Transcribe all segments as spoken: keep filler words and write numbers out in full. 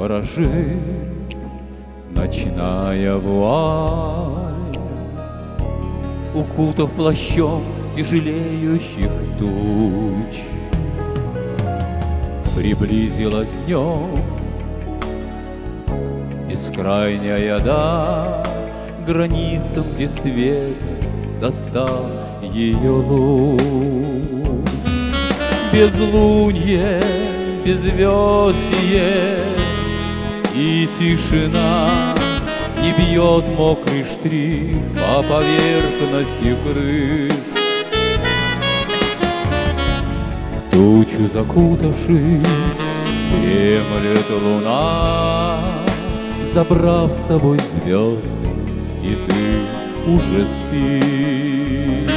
ворожит ночная вуаль, укутав плащом тяжелеющих туч. Приблизилась днем бескрайняя даль, границам, где свет достал ее луч. Безлунье, беззвездие и тишина, не бьет мокрый штрих по поверхности крыш. В тучу закутавшись, дремлет луна, забрав с собой звезды, и ты уже спишь.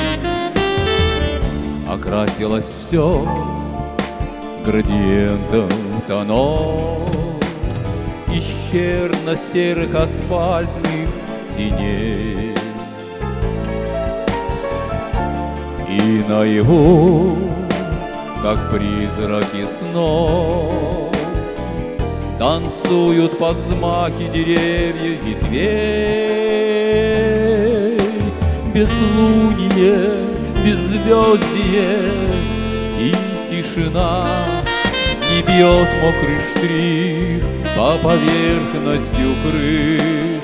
Окрасилось все градиентом тонов из черно-серых асфальтных теней. И наяву, как призраки снов, танцуют под взмахи деревьев ветвей. Безлунье, беззвездие и тишина, не бьет мокрый штрих по поверхностью крыш.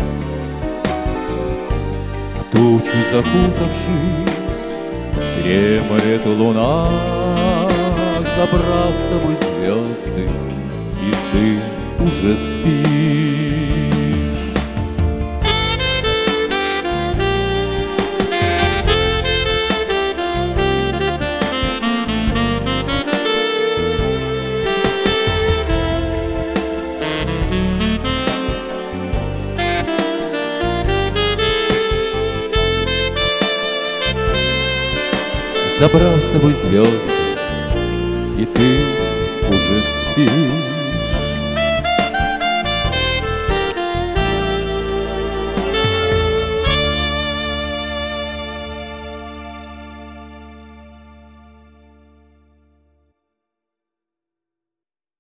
В тучу закутавшись, дремлет луна, забрав с собой звезды, и ты уже спишь. Забрав с собой звезды,